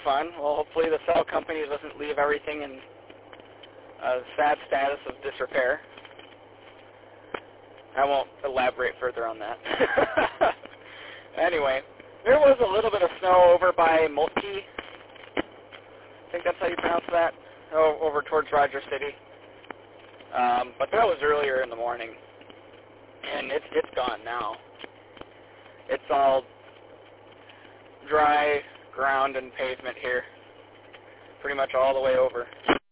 fun. Well, hopefully the cell company doesn't leave everything in a sad status of disrepair. I won't elaborate further on that. Anyway, there was a little bit of snow over by Moltke. I think that's how you pronounce that. Over towards Rogers City. But that was earlier in the morning. And it's gone now. It's all dry ground and pavement here. Pretty much all the way over.